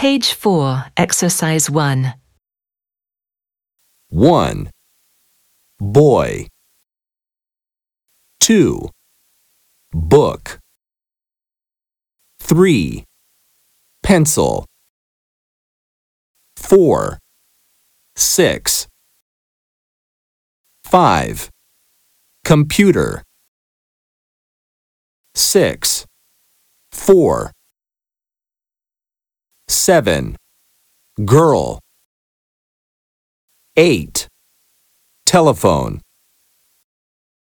Page 4, Exercise 1. 1. Boy. 2. Book. 3. Pencil. 4. 6. 5. Computer. 6. 4. 7. Girl. 8. Telephone.